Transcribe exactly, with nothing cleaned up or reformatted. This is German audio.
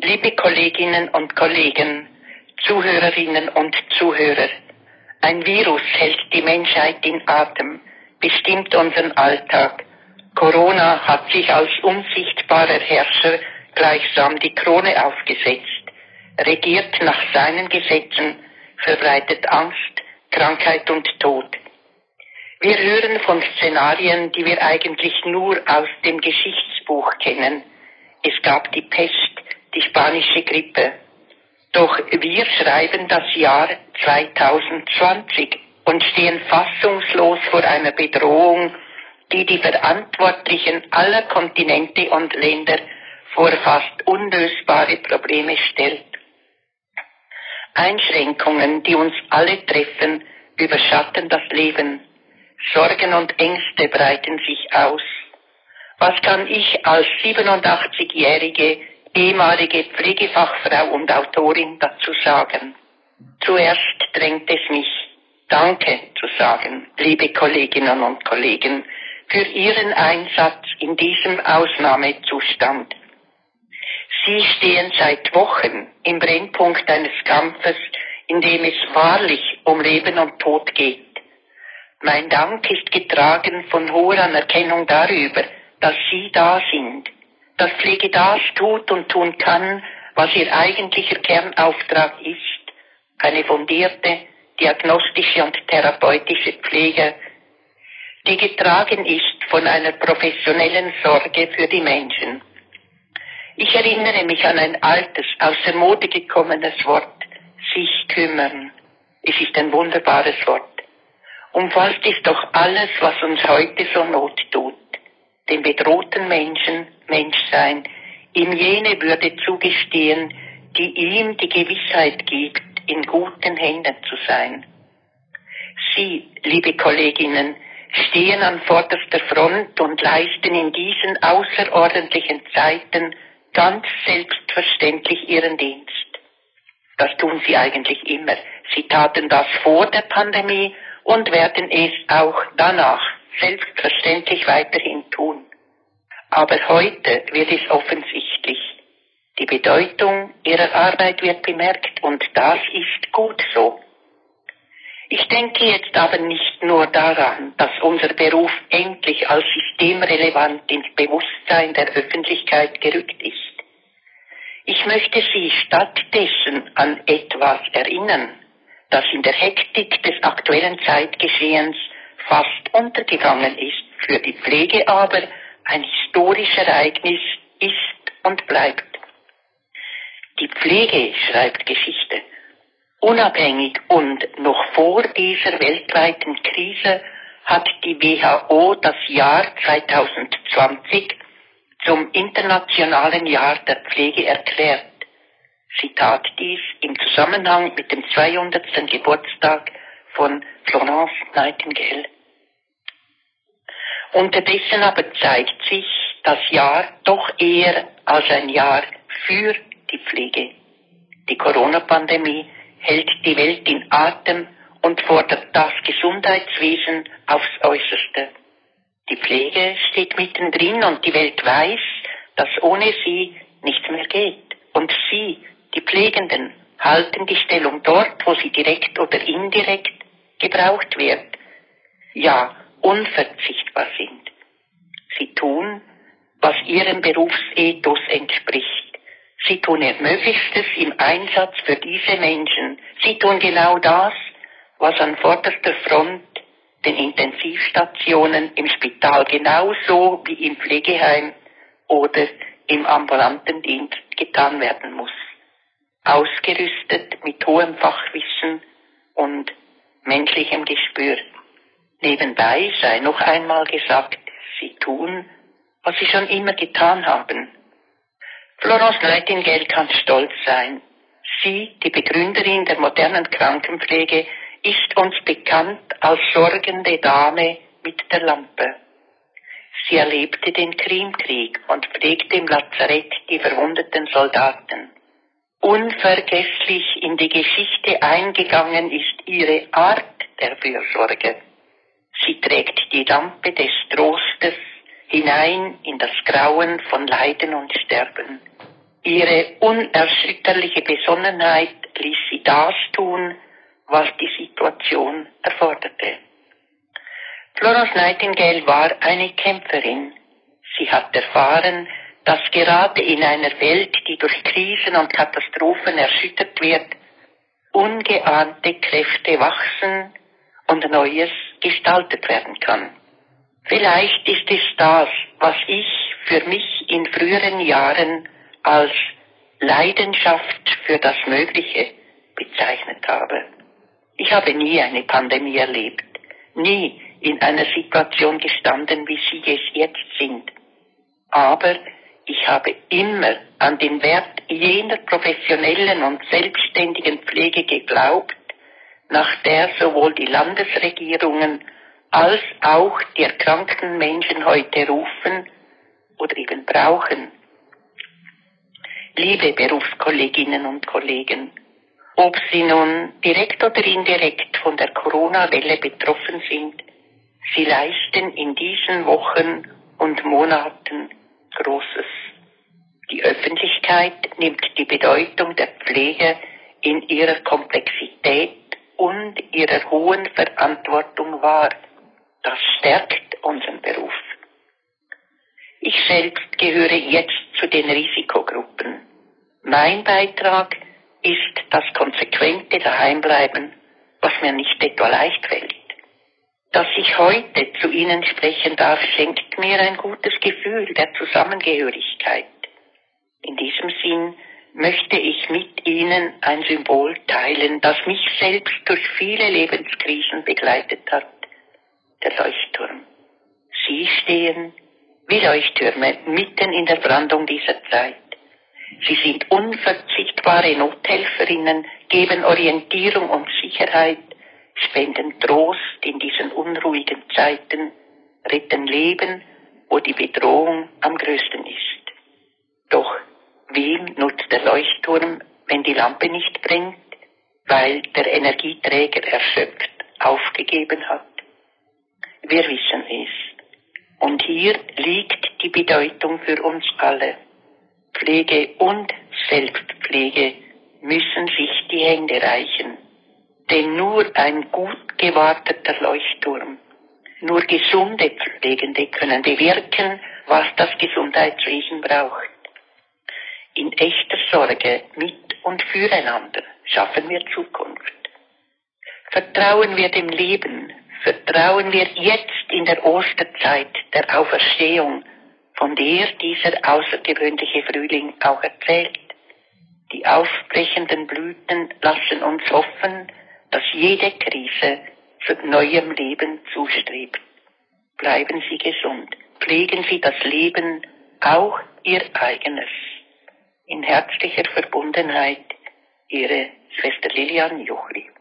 Liebe Kolleginnen und Kollegen, Zuhörerinnen und Zuhörer, ein Virus hält die Menschheit in Atem, bestimmt unseren Alltag. Corona hat sich als unsichtbarer Herrscher gleichsam die Krone aufgesetzt, regiert nach seinen Gesetzen, verbreitet Angst, Krankheit und Tod. Wir hören von Szenarien, die wir eigentlich nur aus dem Geschichtsbuch kennen. Es gab die Pest, die spanische Grippe. Doch wir schreiben das Jahr zwanzig zwanzig und stehen fassungslos vor einer Bedrohung, die die Verantwortlichen aller Kontinente und Länder vor fast unlösbare Probleme stellt. Einschränkungen, die uns alle treffen, überschatten das Leben. Sorgen und Ängste breiten sich aus. Was kann ich als siebenundachtzigjährige ehemalige Pflegefachfrau und Autorin dazu sagen? Zuerst drängt es mich, Danke zu sagen, liebe Kolleginnen und Kollegen, für Ihren Einsatz in diesem Ausnahmezustand. Sie stehen seit Wochen im Brennpunkt eines Kampfes, in dem es wahrlich um Leben und Tod geht. Mein Dank ist getragen von hoher Anerkennung darüber, dass Sie da sind, dass Pflege das tut und tun kann, was ihr eigentlicher Kernauftrag ist, eine fundierte, diagnostische und therapeutische Pflege, die getragen ist von einer professionellen Sorge für die Menschen. Ich erinnere mich an ein altes, aus der Mode gekommenes Wort, sich kümmern. Es ist ein wunderbares Wort. Umfasst ist doch alles, was uns heute so Not tut. Dem bedrohten Menschen Menschsein, ihm jene Würde zugestehen, die ihm die Gewissheit gibt, in guten Händen zu sein. Sie, liebe Kolleginnen, stehen an vorderster Front und leisten in diesen außerordentlichen Zeiten ganz selbstverständlich ihren Dienst. Das tun sie eigentlich immer. Sie taten das vor der Pandemie und werden es auch danach selbstverständlich weiterhin tun. Aber heute wird es offensichtlich. Die Bedeutung ihrer Arbeit wird bemerkt und das ist gut so. Ich denke jetzt aber nicht nur daran, dass unser Beruf endlich als systemrelevant ins Bewusstsein der Öffentlichkeit gerückt ist. Ich möchte Sie stattdessen an etwas erinnern, das in der Hektik des aktuellen Zeitgeschehens fast untergegangen ist, für die Pflege aber ein historisches Ereignis ist und bleibt. Die Pflege schreibt Geschichte. Unabhängig und noch vor dieser weltweiten Krise hat die W H O das Jahr zwanzig zwanzig zum internationalen Jahr der Pflege erklärt. Sie tat dies im Zusammenhang mit dem zweihundertsten Geburtstag von Florence Nightingale. Unterdessen aber zeigt sich das Jahr doch eher als ein Jahr für die Pflege. Die Corona-Pandemie hält die Welt in Atem und fordert das Gesundheitswesen aufs Äußerste. Die Pflege steht mittendrin und die Welt weiß, dass ohne sie nichts mehr geht. Und sie, die Pflegenden, halten die Stellung dort, wo sie direkt oder indirekt gebraucht wird, ja, unverzichtbar sind. Sie tun, was ihrem Berufsethos entspricht. Sie tun ihr Möglichstes im Einsatz für diese Menschen. Sie tun genau das, was an vorderster Front, den Intensivstationen, im Spital genauso wie im Pflegeheim oder im ambulanten Dienst getan werden muss. Ausgerüstet mit hohem Fachwissen und menschlichem Gespür. Nebenbei sei noch einmal gesagt, sie tun, was sie schon immer getan haben. Florence Nightingale kann stolz sein. Sie, die Begründerin der modernen Krankenpflege, ist uns bekannt als sorgende Dame mit der Lampe. Sie erlebte den Krimkrieg und pflegte im Lazarett die verwundeten Soldaten. Unvergesslich in die Geschichte eingegangen ist ihre Art der Fürsorge. Sie trägt die Lampe des Trostes hinein in das Grauen von Leiden und Sterben. Ihre unerschütterliche Besonnenheit ließ sie das tun, was die Situation erforderte. Florence Nightingale war eine Kämpferin. Sie hat erfahren, dass gerade in einer Welt, die durch Krisen und Katastrophen erschüttert wird, ungeahnte Kräfte wachsen und Neues gestaltet werden kann. Vielleicht ist es das, was ich für mich in früheren Jahren als Leidenschaft für das Mögliche bezeichnet habe. Ich habe nie eine Pandemie erlebt, nie in einer Situation gestanden, wie Sie es jetzt sind. Aber ich habe immer an den Wert jener professionellen und selbstständigen Pflege geglaubt, nach der sowohl die Landesregierungen als auch die erkrankten Menschen heute rufen oder eben brauchen. Liebe Berufskolleginnen und Kollegen, ob Sie nun direkt oder indirekt von der Corona-Welle betroffen sind, Sie leisten in diesen Wochen und Monaten Großes. Die Öffentlichkeit nimmt die Bedeutung der Pflege in ihrer Komplexität und ihrer hohen Verantwortung wahr. Das stärkt unseren Beruf. Ich selbst gehöre jetzt zu den Risikogruppen. Mein Beitrag ist das konsequente Daheimbleiben, was mir nicht etwa leicht fällt. Dass ich heute zu Ihnen sprechen darf, schenkt mir ein gutes Gefühl der Zusammengehörigkeit. In diesem Sinn möchte ich mit Ihnen ein Symbol teilen, das mich selbst durch viele Lebenskrisen begleitet hat, der Leuchtturm. Sie stehen wie Leuchttürme mitten in der Brandung dieser Zeit. Sie sind unverzichtbare Nothelferinnen, geben Orientierung und Sicherheit, spenden Trost in diesen unruhigen Zeiten, retten Leben, wo die Bedrohung am größten ist. Doch wem nutzt der Leuchtturm, wenn die Lampe nicht brennt, weil der Energieträger erschöpft aufgegeben hat? Wir wissen es. Und hier liegt die Bedeutung für uns alle. Pflege und Selbstpflege müssen sich die Hände reichen. Denn nur ein gut gewarteter Leuchtturm, nur gesunde Pflegende können bewirken, was das Gesundheitswesen braucht. In echter Sorge mit und füreinander schaffen wir Zukunft. Vertrauen wir dem Leben, vertrauen wir jetzt in der Osterzeit der Auferstehung, von der dieser außergewöhnliche Frühling auch erzählt. Die aufbrechenden Blüten lassen uns hoffen, dass jede Krise zu neuem Leben zustrebt. Bleiben Sie gesund, pflegen Sie das Leben, auch Ihr eigenes. In herzlicher Verbundenheit, Ihre Schwester Lilian Juchli.